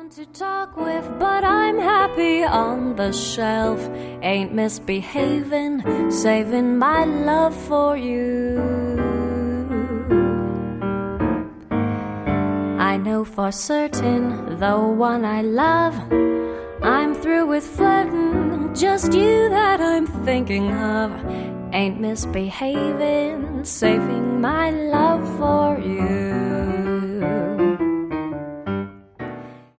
To talk with, but I'm happy on the shelf. Ain't misbehaving, saving my love for you. I know for certain, the one I love, I'm through with flirting, just you that I'm thinking of. Ain't misbehaving, saving my love for you.